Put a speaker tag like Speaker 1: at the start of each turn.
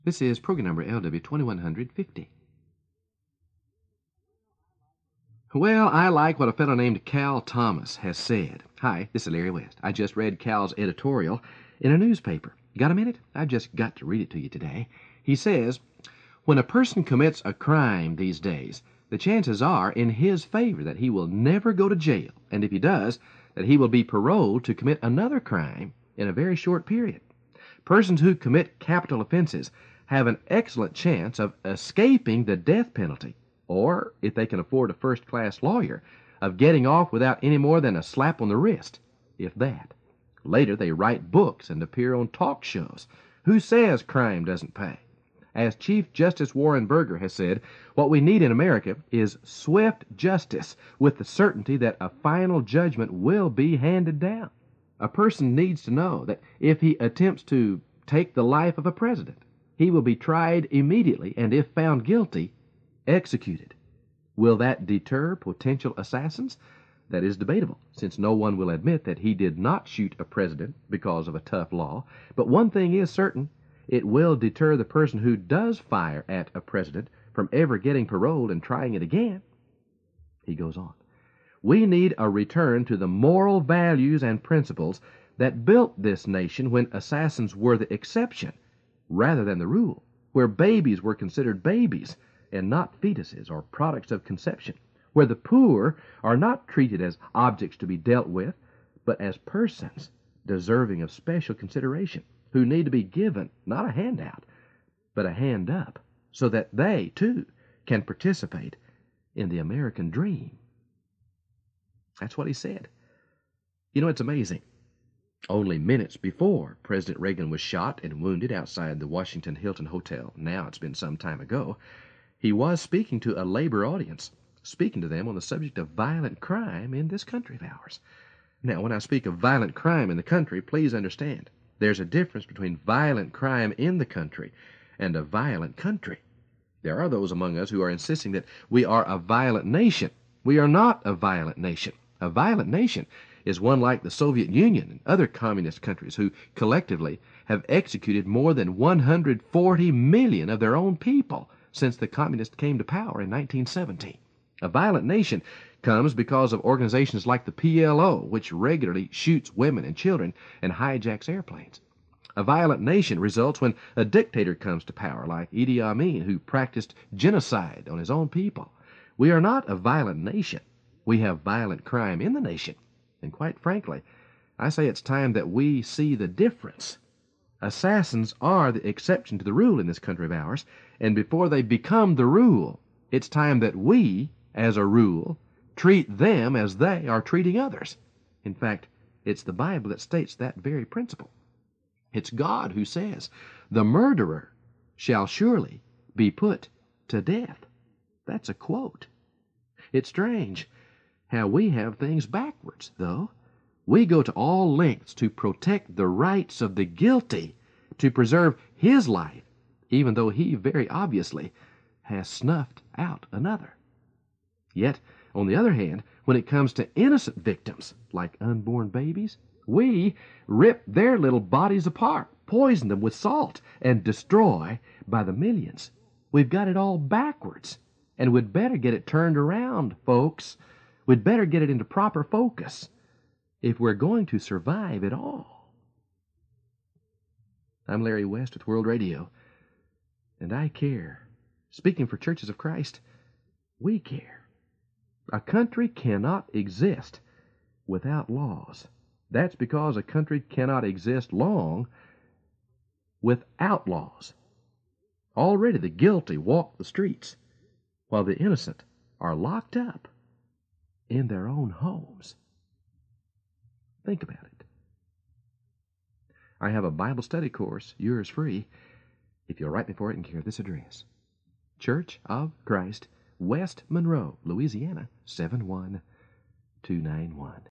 Speaker 1: This is program number LW2150. Well, I like what a fellow named Cal Thomas has said. Hi, this is Larry West. I just read Cal's editorial in a newspaper. Got a minute? I've just got to read it to you today. He says, when a person commits a crime these days, the chances are in his favor that he will never go to jail, and if he does, that he will be paroled to commit another crime in a very short period. Persons who commit capital offenses have an excellent chance of escaping the death penalty, or, if they can afford a first-class lawyer, of getting off without any more than a slap on the wrist, if that. Later, they write books and appear on talk shows. Who says crime doesn't pay? As Chief Justice Warren Burger has said, what we need in America is swift justice with the certainty that a final judgment will be handed down. A person needs to know that if he attempts to take the life of a president, he will be tried immediately and, if found guilty, executed. Will that deter potential assassins? That is debatable, since no one will admit that he did not shoot a president because of a tough law. But one thing is certain, it will deter the person who does fire at a president from ever getting paroled and trying it again. He goes on. We need a return to the moral values and principles that built this nation when assassins were the exception rather than the rule, where babies were considered babies and not fetuses or products of conception, where the poor are not treated as objects to be dealt with, but as persons deserving of special consideration, who need to be given not a handout, but a hand up, so that they, too, can participate in the American dream. That's what he said. You know, it's amazing. Only minutes before President Reagan was shot and wounded outside the Washington Hilton Hotel, now it's been some time ago, he was speaking to a labor audience, speaking to them on the subject of violent crime in this country of ours. Now, when I speak of violent crime in the country, please understand, there's a difference between violent crime in the country and a violent country. There are those among us who are insisting that we are a violent nation. We are not a violent nation. A violent nation is one like the Soviet Union and other communist countries who collectively have executed more than 140 million of their own people since the communists came to power in 1917. A violent nation comes because of organizations like the PLO, which regularly shoots women and children and hijacks airplanes. A violent nation results when a dictator comes to power, like Idi Amin, who practiced genocide on his own people. We are not a violent nation. We have violent crime in the nation. And quite frankly, I say it's time that we see the difference. Assassins are the exception to the rule in this country of ours, and before they become the rule, it's time that we, as a rule, treat them as they are treating others. In fact, it's the Bible that states that very principle. It's God who says, the murderer shall surely be put to death. That's a quote. It's strange how we have things backwards, though. We go to all lengths to protect the rights of the guilty, to preserve his life, even though he very obviously has snuffed out another. Yet, on the other hand, when it comes to innocent victims, like unborn babies, we rip their little bodies apart, poison them with salt, and destroy by the millions. We've got it all backwards, and we'd better get it turned around, folks. We'd better get it into proper focus if we're going to survive it all. I'm Larry West with World Radio, and I care. Speaking for Churches of Christ, we care. A country cannot exist without laws. That's because a country cannot exist long without laws. Already the guilty walk the streets, while the innocent are locked up in their own homes. Think about it. I have a Bible study course, yours free, if you'll write me for it and care of this address. Church of Christ, West Monroe, Louisiana, 71291.